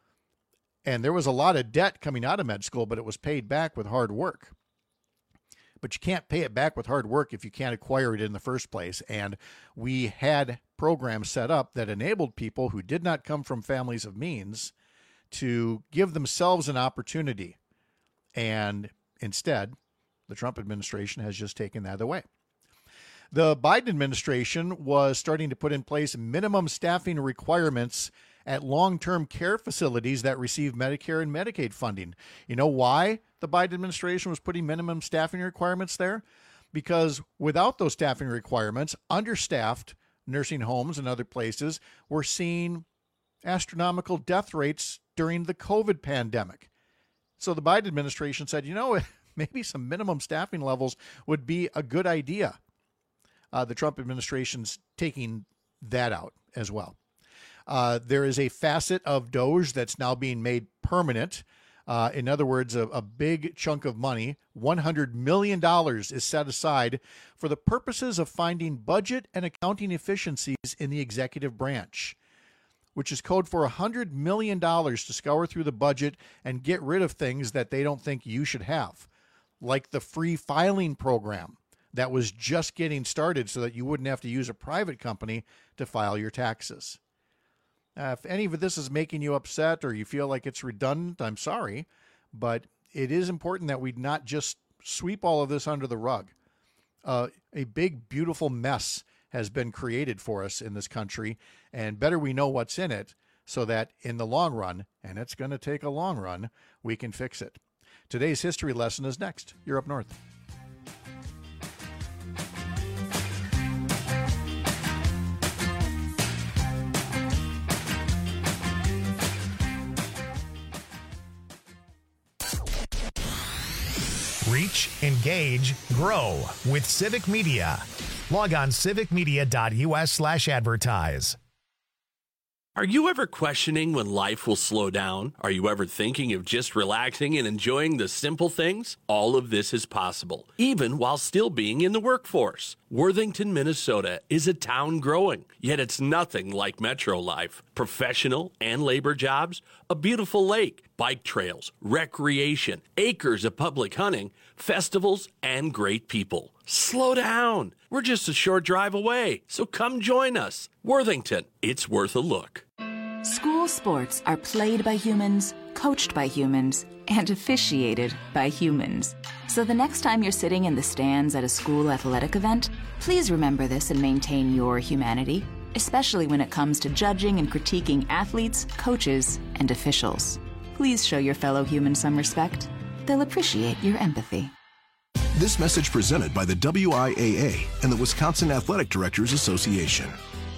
And there was a lot of debt coming out of med school, but it was paid back with hard work. But you can't pay it back with hard work if you can't acquire it in the first place. And we had programs set up that enabled people who did not come from families of means to give themselves an opportunity. And instead, the Trump administration has just taken that away. The Biden administration was starting to put in place minimum staffing requirements at long-term care facilities that receive Medicare and Medicaid funding. You know why the Biden administration was putting minimum staffing requirements there? Because without those staffing requirements, understaffed nursing homes and other places were seeing astronomical death rates during the COVID pandemic. So the Biden administration said, maybe some minimum staffing levels would be a good idea. The Trump administration's taking that out as well. There is a facet of DOGE that's now being made permanent. In other words, a big chunk of money, $100 million, is set aside for the purposes of finding budget and accounting efficiencies in the executive branch, which is code for $100 million to scour through the budget and get rid of things that they don't think you should have, like the free filing program that was just getting started so that you wouldn't have to use a private company to file your taxes. If any of this is making you upset or you feel like it's redundant, I'm sorry, but it is important that we not just sweep all of this under the rug. A big, beautiful mess has been created for us in this country, and better we know what's in it so that in the long run, and it's going to take a long run, we can fix it. Today's history lesson is next. You're up north. Reach, engage, grow with Civic Media. Log on civicmedia.us/advertise. Are you ever questioning when life will slow down? Are you ever thinking of just relaxing and enjoying the simple things? All of this is possible, even while still being in the workforce. Worthington, Minnesota is a town growing, yet it's nothing like metro life. Professional and labor jobs, a beautiful lake, bike trails, recreation, acres of public hunting, festivals, and great people. Slow down. We're just a short drive away, so come join us. Worthington, it's worth a look. School sports are played by humans, coached by humans, and officiated by humans. So the next time you're sitting in the stands at a school athletic event, please remember this and maintain your humanity, especially when it comes to judging and critiquing athletes, coaches, and officials. Please show your fellow humans some respect. They'll appreciate your empathy. This message presented by the WIAA and the Wisconsin Athletic Directors Association.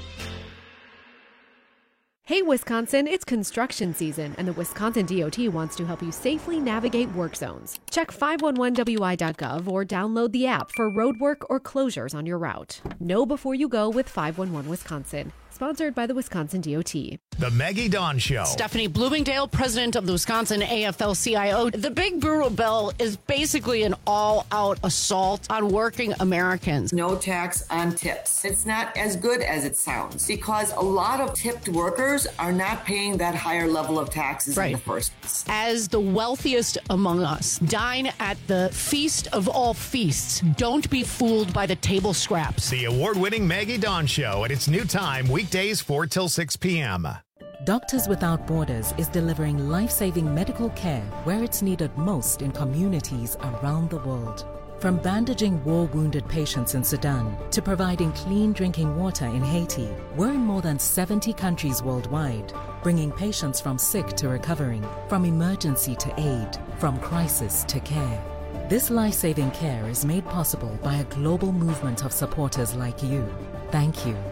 Hey Wisconsin, it's construction season, and the Wisconsin DOT wants to help you safely navigate work zones. Check 511wi.gov or download the app for road work or closures on your route. Know before you go with 511 Wisconsin. Sponsored by the Wisconsin DOT. The Maggie Dawn Show. Stephanie Bloomingdale, president of the Wisconsin AFL-CIO. The Big Brutal Bill is basically an all-out assault on working Americans. No tax on tips. It's not as good as it sounds because a lot of tipped workers are not paying that higher level of taxes in the first place. As the wealthiest among us, dine at the feast of all feasts. Don't be fooled by the table scraps. The award-winning Maggie Dawn Show at its new time, weekdays 4 till 6 p.m. Doctors Without Borders is delivering life-saving medical care where it's needed most in communities around the world. From bandaging war-wounded patients in Sudan to providing clean drinking water in Haiti, we're in more than 70 countries worldwide, bringing patients from sick to recovering, from emergency to aid, from crisis to care. This life-saving care is made possible by a global movement of supporters like you. Thank you.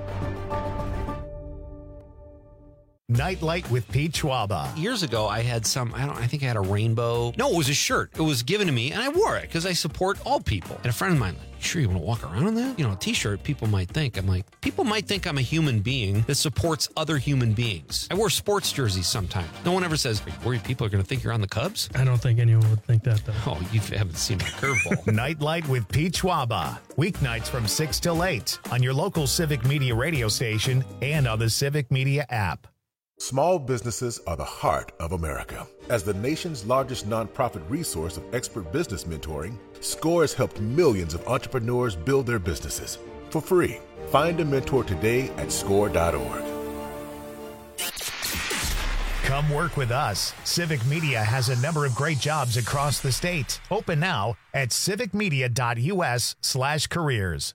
Nightlight with Pete Schwaba. Years ago, I had I think I had a rainbow. No, it was a shirt. It was given to me, and I wore it because I support all people. And a friend of mine, sure you want to walk around in that? You know, a t-shirt, people might think. I'm like, people might think I'm a human being that supports other human beings. I wear sports jerseys sometimes. No one ever says, are you worried people are going to think you're on the Cubs? I don't think anyone would think that, though. Oh, you haven't seen my curveball. Nightlight with Pete Schwaba. Weeknights from 6 till 8 on your local Civic Media radio station and on the Civic Media app. Small businesses are the heart of America. As the nation's largest nonprofit resource of expert business mentoring, SCORE has helped millions of entrepreneurs build their businesses for free. Find a mentor today at score.org. Come work with us. Civic Media has a number of great jobs across the state. Open now at civicmedia.us/careers.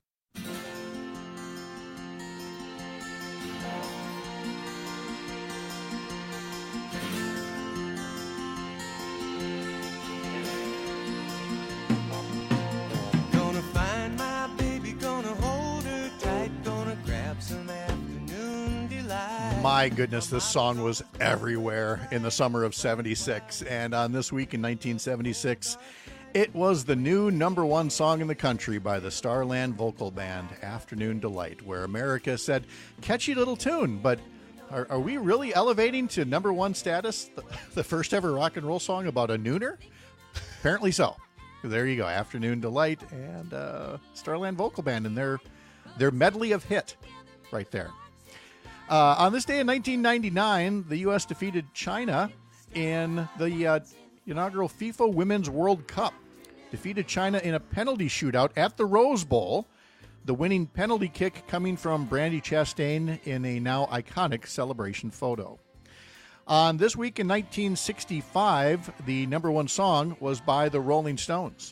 My goodness, this song was everywhere in the summer of 76. And on this week in 1976, it was the new #1 song in the country by the Starland Vocal Band, Afternoon Delight, where America said, catchy little tune, but are we really elevating to #1 status the first ever rock and roll song about a nooner? Apparently so. There you go, Afternoon Delight and Starland Vocal Band and their medley of hit right there. On this day in 1999, the U.S. defeated China in the inaugural FIFA Women's World Cup. Defeated China in a penalty shootout at the Rose Bowl. The winning penalty kick coming from Brandi Chastain in a now iconic celebration photo. On this week in 1965, the #1 song was by the Rolling Stones.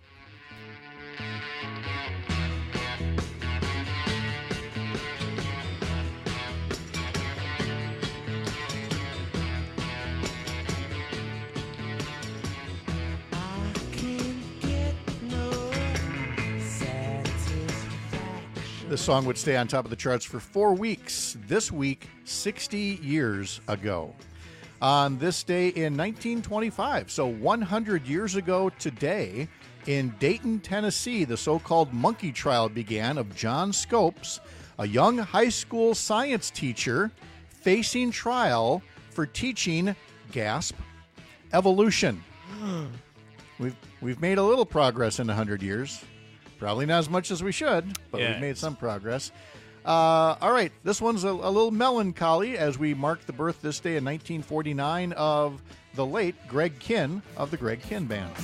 This song would stay on top of the charts for 4 weeks. This week, 60 years ago. On this day in 1925, so 100 years ago today, In Dayton, Tennessee, the so-called monkey trial began of John Scopes, a young high school science teacher facing trial for teaching, gasp, evolution. We've made a little progress in 100 years. Probably not as much as we should, but we've made some progress. All right, this one's a little melancholy as we mark the birth this day in 1949 of the late Greg Kihn of the Greg Kihn Band.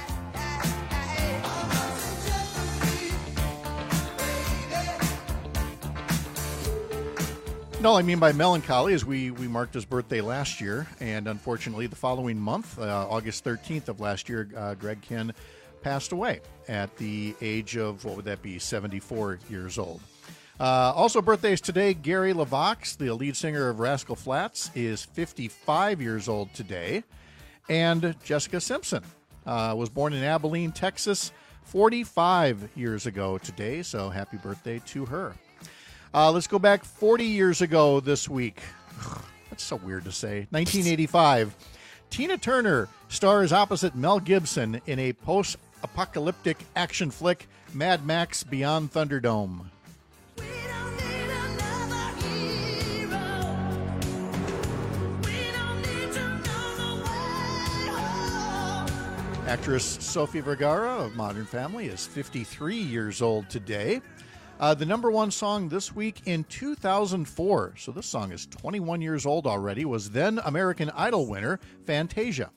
No, I mean by melancholy is we marked his birthday last year, and unfortunately the following month, August 13th of last year, Greg Kihn passed away at the age of, 74 years old. Also birthdays today, Gary LeVox, the lead singer of Rascal Flatts, is 55 years old today. And Jessica Simpson was born in Abilene, Texas, 45 years ago today, so happy birthday to her. Let's go back 40 years ago this week. That's so weird to say. 1985. Tina Turner stars opposite Mel Gibson in a post-apocalyptic action flick, Mad Max Beyond Thunderdome. Actress Sofia Vergara of Modern Family is 53 years old today. The number one song this week in 2004, so this song is 21 years old already, was then American Idol winner Fantasia.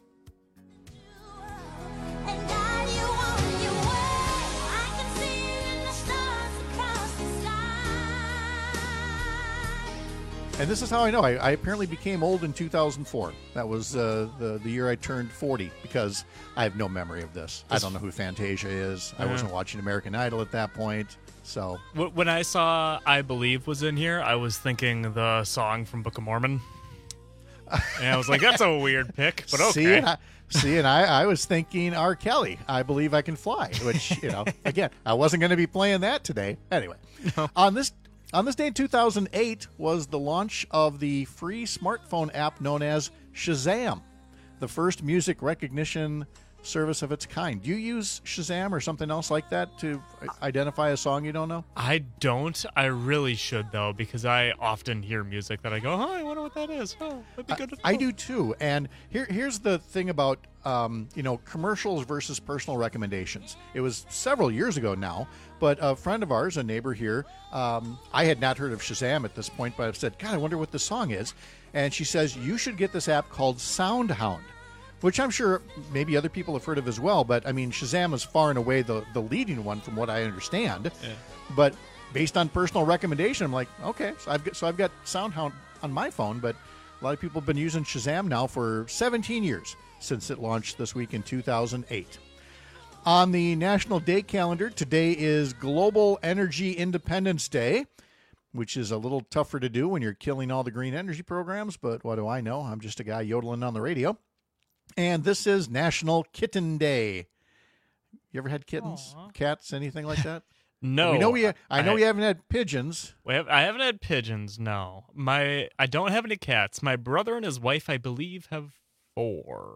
And this is how I know. I apparently became old in 2004. That was the year I turned 40, because I have no memory of this. I don't know who Fantasia is. I wasn't watching American Idol at that point. So when I saw I Believe was in here, I was thinking the song from Book of Mormon. And I was like, that's a weird pick, but okay. I was thinking R. Kelly, I Believe I Can Fly, which, again, I wasn't going to be playing that today. Anyway, no. On this day in 2008 was the launch of the free smartphone app known as Shazam, the first music recognition service of its kind. Do you use Shazam or something else like that to identify a song you don't know? I don't. I really should, though, because I often hear music that I go, I wonder what that is. Oh, that'd be good to know. I do too. And here's the thing about commercials versus personal recommendations. It was several years ago now, but a friend of ours, a neighbor here, I had not heard of Shazam at this point, but I've said, God, I wonder what this song is. And she says, you should get this app called SoundHound, which I'm sure maybe other people have heard of as well. But, I mean, Shazam is far and away the leading one from what I understand. Yeah. But based on personal recommendation, I'm like, okay, so I've got SoundHound on my phone, but a lot of people have been using Shazam now for 17 years since it launched this week in 2008. On the National Day calendar, today is Global Energy Independence Day, which is a little tougher to do when you're killing all the green energy programs, but what do I know? I'm just a guy yodeling on the radio. And this is National Kitten Day. You ever had kittens, cats, anything like that? No. I know we haven't had pigeons. I haven't had pigeons, no. I don't have any cats. My brother and his wife, I believe, have 4.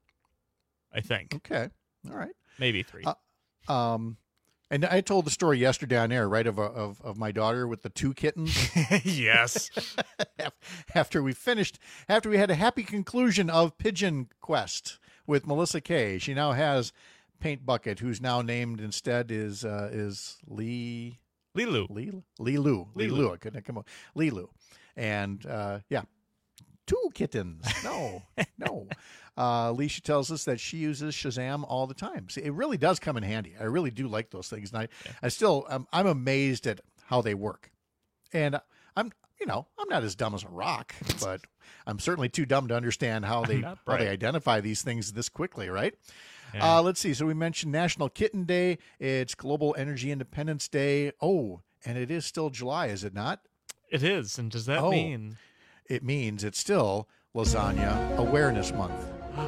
I think. Okay. All right. Maybe 3. And I told the story yesterday on air, right, of my daughter with the 2 kittens. Yes. After we had a happy conclusion of Pigeon Quest with Melissa Kay, she now has Paint Bucket, who's now named instead is Lilu. I couldn't come up. Lilu. And 2 kittens. No. Alicia tells us that she uses Shazam all the time. See, it really does come in handy. I really do like those things. And I'm amazed at how they work. And I'm not as dumb as a rock, but I'm certainly too dumb to understand how they identify these things this quickly, right? Yeah. Let's see. So we mentioned National Kitten Day. It's Global Energy Independence Day. Oh, and it is still July, is it not? It is. And does that mean? It means it's still Lasagna Awareness Month.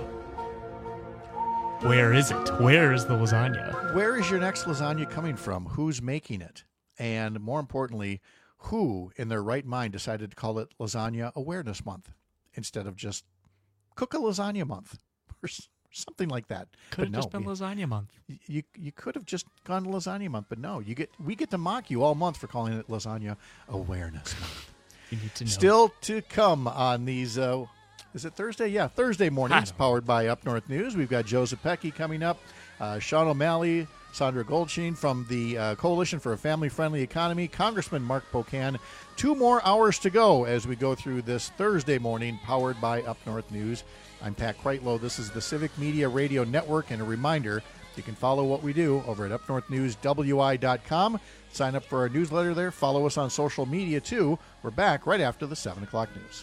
Where is it? Where is the lasagna? Where is your next lasagna coming from? Who's making it? And more importantly, who in their right mind decided to call it Lasagna Awareness Month instead of just Cook a Lasagna Month? something like that. Could have just been Lasagna Month. You could have just gone to Lasagna Month, but no, we get to mock you all month for calling it Lasagna Awareness Month. You need to know. Still to come on these. Is it Thursday? Yeah, Thursday mornings, powered by Up North News. We've got Joe Zepecki coming up, Sean O'Malley, Sandra Goldsheen from the Coalition for a Family-Friendly Economy, Congressman Mark Pocan. 2 more hours to go as we go through this Thursday morning, powered by Up North News. I'm Pat Kreitlow. This is the Civic Media Radio Network, and a reminder, you can follow what we do over at upnorthnewswi.com. Sign up for our newsletter there. Follow us on social media, too. We're back right after the 7 o'clock news.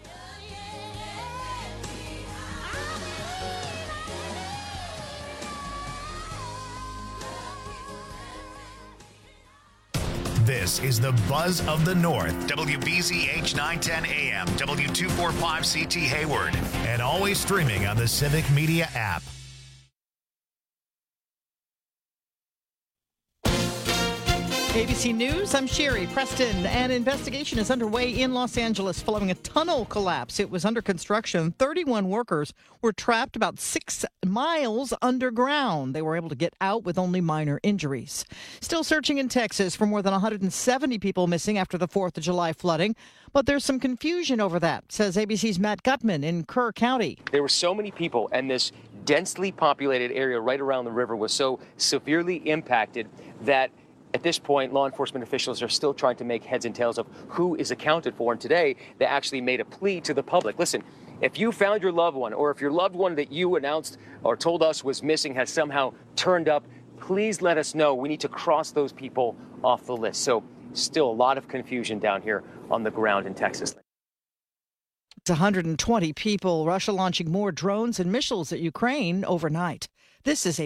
This is the Buzz of the North. WBZH 910 AM, W245CT Hayward, and always streaming on the Civic Media app. ABC News, I'm Sherry Preston. An investigation is underway in Los Angeles following a tunnel collapse. It was under construction. 31 workers were trapped about 6 miles underground. They were able to get out with only minor injuries. Still searching in Texas for more than 170 people missing after the 4th of July flooding. But there's some confusion over that, says ABC's Matt Gutman in Kerr County. There were so many people, and this densely populated area right around the river was so severely impacted that at this point, law enforcement officials are still trying to make heads and tails of who is accounted for. And today, they actually made a plea to the public. Listen, if you found your loved one, or if your loved one that you announced or told us was missing has somehow turned up, please let us know. We need to cross those people off the list. So still a lot of confusion down here on the ground in Texas. It's 120 people. Russia launching more drones and missiles at Ukraine overnight. This is